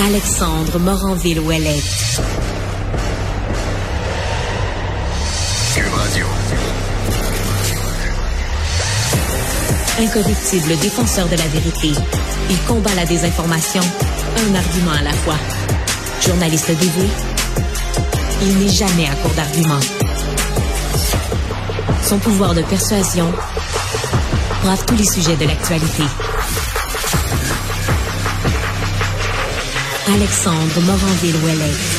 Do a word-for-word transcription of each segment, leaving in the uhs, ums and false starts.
Alexandre Moranville-Ouellette. Cube Radio. Incorruptible défenseur de la vérité, il combat la désinformation, un argument à la fois. Journaliste dévoué, il n'est jamais à court d'arguments. Son pouvoir de persuasion brave tous les sujets de l'actualité. Alexandre Moranville-Ouellette.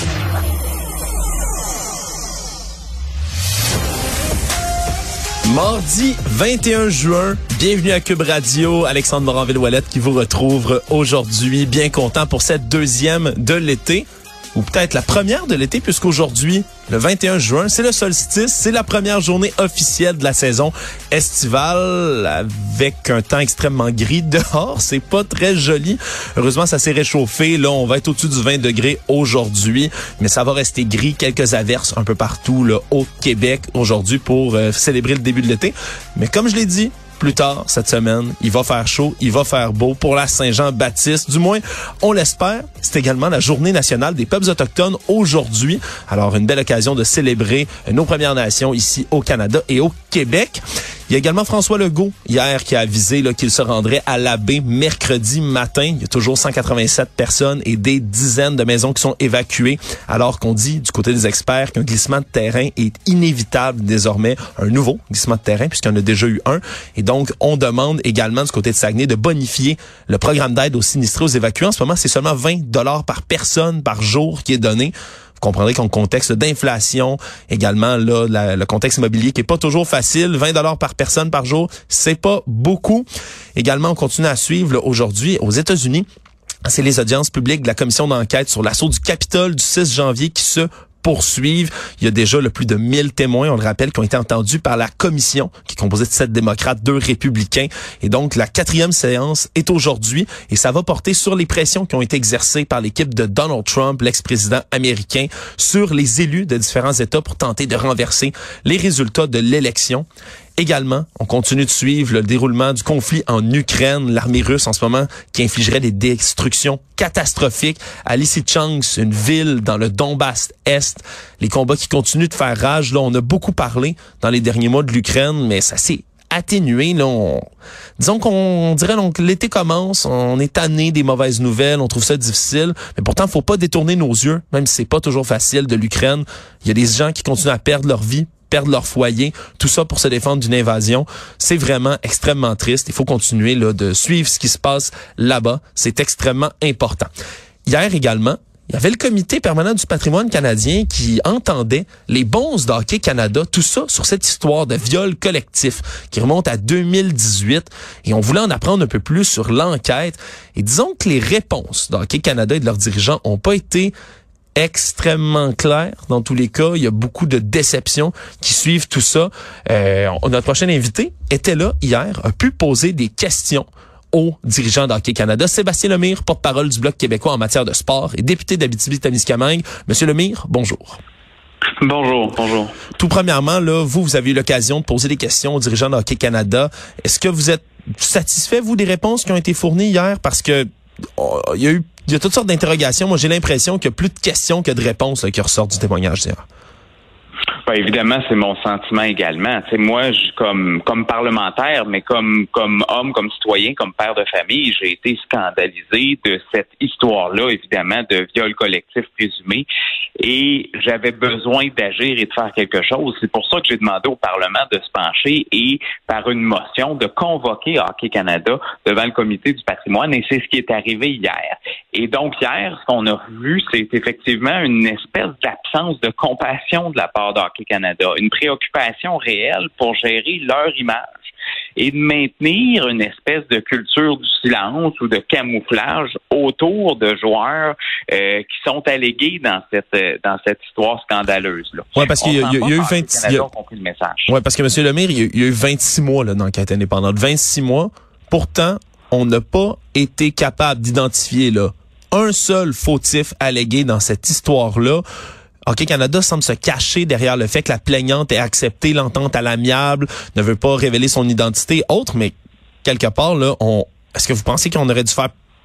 Mardi vingt et un juin, bienvenue à Cube Radio. Alexandre Moranville-Ouellette qui vous retrouve aujourd'hui. Bien content pour cette deuxième de l'été, ou peut-être la première de l'été, puisqu'aujourd'hui, le vingt et un juin, c'est le solstice, c'est la première journée officielle de la saison estivale, avec un temps extrêmement gris dehors. C'est pas très joli. Heureusement, ça s'est réchauffé. Là, on va être au-dessus du vingt degrés aujourd'hui, mais ça va rester gris. Quelques averses un peu partout là, au Québec aujourd'hui pour euh, célébrer le début de l'été. Mais comme je l'ai dit, plus tard cette semaine, il va faire chaud, il va faire beau pour la Saint-Jean-Baptiste. Du moins, on l'espère. C'est également la Journée nationale des peuples autochtones aujourd'hui. Alors, une belle occasion de célébrer nos Premières Nations ici au Canada et au Québec. Il y a également François Legault, hier, qui a avisé là, qu'il se rendrait à la baie mercredi matin. Il y a toujours cent quatre-vingt-sept personnes et des dizaines de maisons qui sont évacuées, alors qu'on dit, du côté des experts, qu'un glissement de terrain est inévitable désormais. Un nouveau glissement de terrain, puisqu'il y en a déjà eu un. Et donc, on demande également, du côté de Saguenay, de bonifier le programme d'aide aux sinistrés, aux évacués. En ce moment, c'est seulement vingt dollars par personne par jour qui est donné. Vous comprendrez qu'en contexte d'inflation, également là la, le contexte immobilier qui est pas toujours facile, vingt dollars par personne par jour, c'est pas beaucoup. Également, on continue à suivre là, aujourd'hui aux États-Unis. C'est les audiences publiques de la commission d'enquête sur l'assaut du Capitole du six janvier qui se poursuivre. Il y a déjà le plus de mille témoins, on le rappelle, qui ont été entendus par la commission, qui est composée de sept démocrates, deux républicains. Et donc, la quatrième séance est aujourd'hui et ça va porter sur les pressions qui ont été exercées par l'équipe de Donald Trump, l'ex-président américain, sur les élus de différents États pour tenter de renverser les résultats de l'élection. Également, on continue de suivre le déroulement du conflit en Ukraine, l'armée russe en ce moment qui infligerait des destructions catastrophiques à Lysychansk, une ville dans le Donbass-Est. Les combats qui continuent de faire rage, là, on a beaucoup parlé dans les derniers mois de l'Ukraine, mais ça s'est atténué. Là, on... Disons qu'on dirait donc l'été commence, on est tanné des mauvaises nouvelles, on trouve ça difficile, mais pourtant, faut pas détourner nos yeux, même si c'est pas toujours facile de l'Ukraine. Il y a des gens qui continuent à perdre leur vie, perdre leur foyer, tout ça pour se défendre d'une invasion. C'est vraiment extrêmement triste. Il faut continuer là, de suivre ce qui se passe là-bas. C'est extrêmement important. Hier également, il y avait le comité permanent du patrimoine canadien qui entendait les bonzes d'Hockey Canada, tout ça sur cette histoire de viol collectif qui remonte à deux mille dix-huit. Et on voulait en apprendre un peu plus sur l'enquête. Et disons que les réponses d'Hockey Canada et de leurs dirigeants ont pas été extrêmement clair. Dans tous les cas, il y a beaucoup de déceptions qui suivent tout ça. Euh, notre prochain invité était là hier, a pu poser des questions aux dirigeants d'Hockey Canada. Sébastien Lemire, porte-parole du Bloc québécois en matière de sport et député d'Abitibi-Témiscamingue. Monsieur Lemire, bonjour. Bonjour, bonjour. Tout premièrement, là, vous, vous avez eu l'occasion de poser des questions aux dirigeants d'Hockey Canada. Est-ce que vous êtes satisfait, vous, des réponses qui ont été fournies hier? Parce que oh, il y a eu Il y a toutes sortes d'interrogations. Moi, j'ai l'impression qu'il y a plus de questions que de réponses là, qui ressortent du témoignage d'hier. Ben, évidemment, c'est mon sentiment également. Tu sais, moi, je, comme comme parlementaire, mais comme comme homme, comme citoyen, comme père de famille, j'ai été scandalisé de cette histoire-là, évidemment, de viol collectif présumé. Et j'avais besoin d'agir et de faire quelque chose. C'est pour ça que j'ai demandé au Parlement de se pencher et, par une motion, de convoquer Hockey Canada devant le comité du patrimoine. Et c'est ce qui est arrivé hier. Et donc, hier, ce qu'on a vu, c'est effectivement une espèce d'absence de compassion de la part d'Hockey Canada, une préoccupation réelle pour gérer leur image et de maintenir une espèce de culture du silence ou de camouflage autour de joueurs euh, qui sont allégués dans cette dans cette histoire scandaleuse là. Ouais, parce qu'il y a, il y a, il y a eu vingt-six il y a... compris le message. Ouais, parce que monsieur Lemire, il y a, il y a eu vingt-six mois là d'enquête indépendante, vingt-six mois. Pourtant, on n'a pas été capable d'identifier là un seul fautif allégué dans cette histoire-là. Hockey Canada semble se cacher derrière le fait que la plaignante ait accepté l'entente à l'amiable, ne veut pas révéler son identité autre, mais quelque part, là, on est-ce que vous pensez qu'on aurait dû faire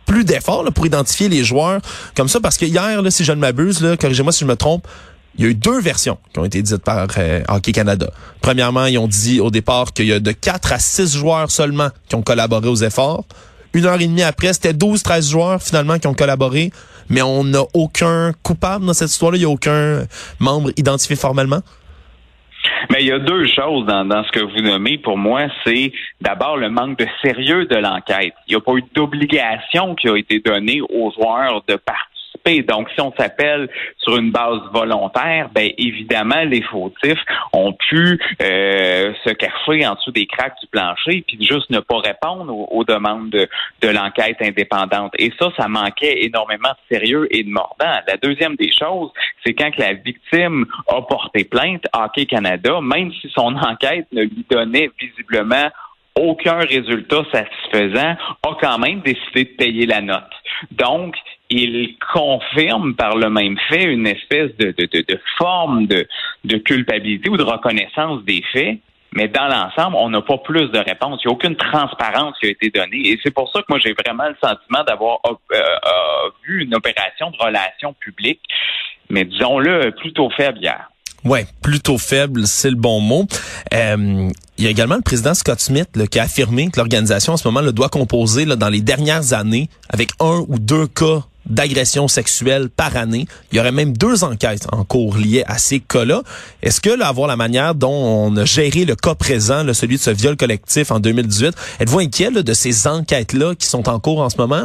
plus d'efforts là, pour identifier les joueurs comme ça? Parce que hier, là, si je ne m'abuse, là, corrigez-moi si je me trompe, il y a eu deux versions qui ont été dites par euh, Hockey Canada. Premièrement, ils ont dit au départ qu'il y a de quatre à six joueurs seulement qui ont collaboré aux efforts. Une heure et demie après, c'était douze treize joueurs finalement qui ont collaboré, mais on n'a aucun coupable dans cette histoire-là. Il n'y a aucun membre identifié formellement. Mais il y a deux choses dans, dans ce que vous nommez. Pour moi, c'est d'abord le manque de sérieux de l'enquête. Il n'y a pas eu d'obligation qui a été donnée aux joueurs de participer. Donc, si on s'appelle sur une base volontaire, ben évidemment, les fautifs ont pu euh, se cacher en dessous des craques du plancher puis juste ne pas répondre aux, aux demandes de, de l'enquête indépendante. Et ça, ça manquait énormément de sérieux et de mordant. La deuxième des choses, c'est quand que la victime a porté plainte, Hockey Canada, même si son enquête ne lui donnait visiblement aucun résultat satisfaisant, a quand même décidé de payer la note. Donc, il confirme par le même fait une espèce de, de, de, de forme de, de culpabilité ou de reconnaissance des faits, mais dans l'ensemble, on n'a pas plus de réponses. Il n'y a aucune transparence qui a été donnée. Et c'est pour ça que moi, j'ai vraiment le sentiment d'avoir euh, euh, vu une opération de relations publiques, mais disons-le, plutôt faible hier. Ouais, plutôt faible, c'est le bon mot. Euh, il y a également le président Scott Smith là, qui a affirmé que l'organisation en ce moment là, doit composer là, dans les dernières années avec un ou deux cas d'agression sexuelle par année. Il y aurait même deux enquêtes en cours liées à ces cas-là. Est-ce que, là, à voir la manière dont on a géré le cas présent, là, celui de ce viol collectif en deux mille dix-huit, êtes-vous inquiet là, de ces enquêtes-là qui sont en cours en ce moment?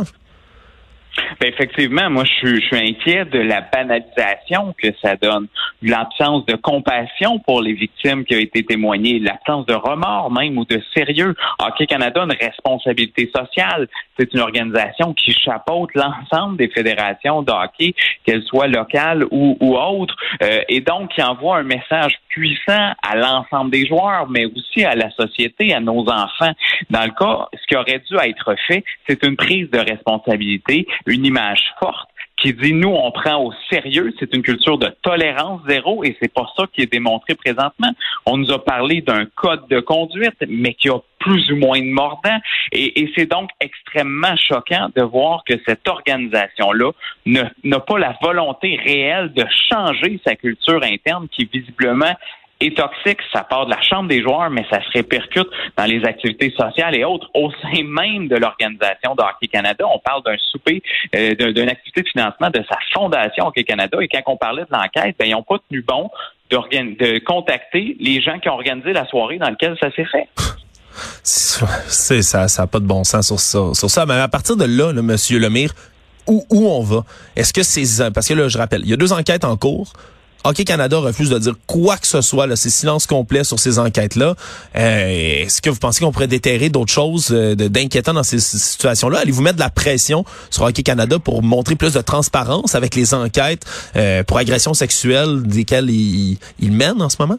Ben effectivement, moi je suis, je suis inquiet de la banalisation que ça donne, de l'absence de compassion pour les victimes qui ont été témoignées, l'absence de remords même ou de sérieux. Hockey Canada a une responsabilité sociale. C'est une organisation qui chapeaute l'ensemble des fédérations de hockey, qu'elles soient locales ou, ou autres, euh, et donc qui envoie un message puissant à l'ensemble des joueurs, mais aussi à la société, à nos enfants. Dans le cas, ce qui aurait dû être fait, c'est une prise de responsabilité, une image forte qui dit, nous, on prend au sérieux, c'est une culture de tolérance zéro et c'est pas ça qui est démontré présentement. On nous a parlé d'un code de conduite, mais qui a plus ou moins de mordant et, et c'est donc extrêmement choquant de voir que cette organisation-là ne, n'a pas la volonté réelle de changer sa culture interne qui, visiblement, est toxique. Ça part de la chambre des joueurs, mais ça se répercute dans les activités sociales et autres. Au sein même de l'organisation de Hockey Canada, on parle d'un souper, euh, d'une activité de financement de sa fondation Hockey Canada. Et quand on parlait de l'enquête, ben, ils n'ont pas tenu bon de contacter les gens qui ont organisé la soirée dans laquelle ça s'est fait. C'est ça, ça n'a pas de bon sens sur ça. Sur ça, mais à partir de là, là Monsieur Lemire, où, où on va? Est-ce que c'est... Parce que là, je rappelle, il y a deux enquêtes en cours. Hockey Canada refuse de dire quoi que ce soit. Là, c'est silence complet sur ces enquêtes-là. Euh, est-ce que vous pensez qu'on pourrait déterrer d'autres choses euh, d'inquiétant dans ces situations-là? Allez-vous mettre de la pression sur Hockey Canada pour montrer plus de transparence avec les enquêtes euh, pour agressions sexuelles desquelles ils il mènent en ce moment?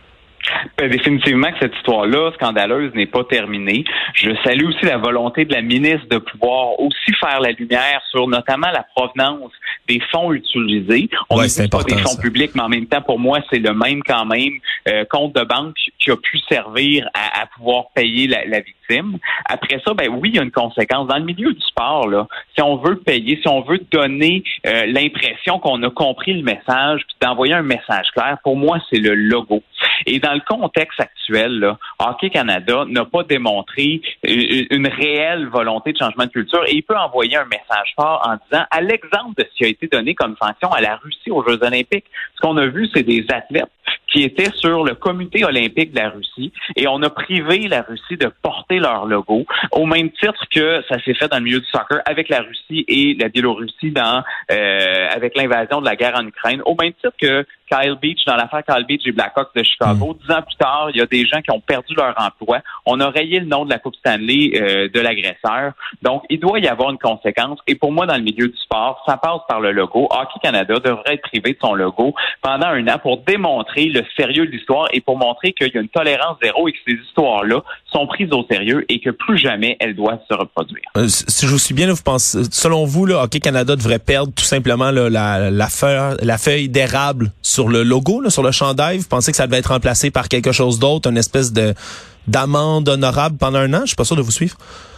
Ben, définitivement que cette histoire-là, scandaleuse, n'est pas terminée. Je salue aussi la volonté de la ministre de pouvoir aussi faire la lumière sur notamment la provenance des fonds utilisés. On ouais, ne dit pas des fonds ça. publics, mais en même temps, pour moi, c'est le même quand même euh, compte de banque qui a pu servir à, à pouvoir payer la, la victime. Après ça, ben oui, il y a une conséquence. Dans le milieu du sport, là, si on veut payer, si on veut donner euh, l'impression qu'on a compris le message, puis d'envoyer un message clair, pour moi, c'est le logo. Et dans le contexte actuel, là, Hockey Canada n'a pas démontré une réelle volonté de changement de culture et il peut envoyer un message fort en disant, à l'exemple de ce qui a été donné comme sanction à la Russie aux Jeux olympiques, ce qu'on a vu, c'est des athlètes qui étaient sur le comité olympique de la Russie et on a privé la Russie de porter leur logo au même titre que ça s'est fait dans le milieu du soccer avec la Russie et la Biélorussie dans euh, avec l'invasion de la guerre en Ukraine, au même titre que Kyle Beach, dans l'affaire Kyle Beach et Blackhawks de Chicago. Dix ans plus tard, il y a des gens qui ont perdu leur emploi. On a rayé le nom de la Coupe Stanley euh, de l'agresseur. Donc, il doit y avoir une conséquence. Et pour moi, dans le milieu du sport, ça passe par le logo. Hockey Canada devrait être privé de son logo pendant un an pour démontrer le sérieux de l'histoire et pour montrer qu'il y a une tolérance zéro et que ces histoires-là sont prises au sérieux et que plus jamais elles doivent se reproduire. Euh, si je vous suis bien, là, vous pensez, selon vous, là, Hockey Canada devrait perdre tout simplement là, la, la feuille, la feuille d'érable sur le logo, là, sur le chandail. Vous pensez que ça devait être remplacé par quelque chose d'autre, une espèce de d'amende honorable pendant un an? Je suis pas sûr de vous suivre.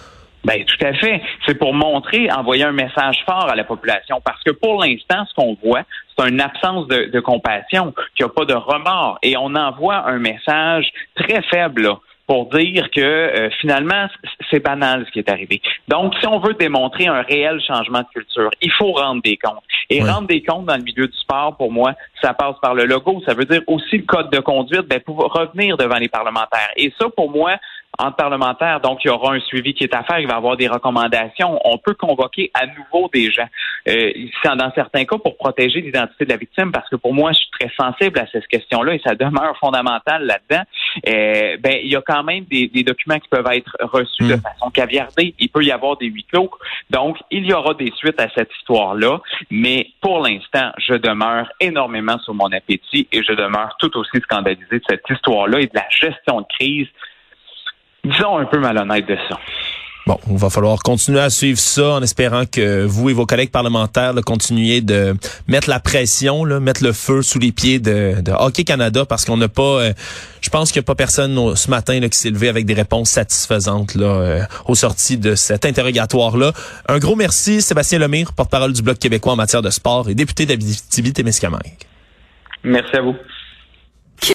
Ben tout à fait. C'est pour montrer, envoyer un message fort à la population, parce que pour l'instant, ce qu'on voit, c'est une absence de, de compassion, qu'il n'y a pas de remords, et on envoie un message très faible là, pour dire que euh, finalement, c'est banal ce qui est arrivé. Donc, si on veut démontrer un réel changement de culture, il faut rendre des comptes. Et ouais. rendre des comptes dans le milieu du sport, pour moi, ça passe par le logo. Ça veut dire aussi le code de conduite, ben, pour revenir devant les parlementaires. Et ça, pour moi, entre parlementaires, donc il y aura un suivi qui est à faire, il va y avoir des recommandations. On peut convoquer à nouveau des gens, euh, dans certains cas, pour protéger l'identité de la victime, parce que pour moi, je suis très sensible à cette question-là et ça demeure fondamental là-dedans. Euh, ben, il y a quand même des, des documents qui peuvent être reçus mmh. de façon caviardée. Il peut y avoir des huis clos. Donc, il y aura des suites à cette histoire-là, mais pour l'instant, je demeure énormément sur mon appétit et je demeure tout aussi scandalisé de cette histoire-là et de la gestion de crise, disons un peu malhonnête de ça. Bon, il va falloir continuer à suivre ça en espérant que vous et vos collègues parlementaires là, continuez de mettre la pression, là, mettre le feu sous les pieds de, de Hockey Canada, parce qu'on n'a pas, euh, je pense qu'il n'y a pas personne au, ce matin là, qui s'est levé avec des réponses satisfaisantes là, euh, aux sorties de cet interrogatoire-là. Un gros merci, Sébastien Lemire, porte-parole du Bloc québécois en matière de sport et député d'Abitibi-Témiscamingue. Merci à vous.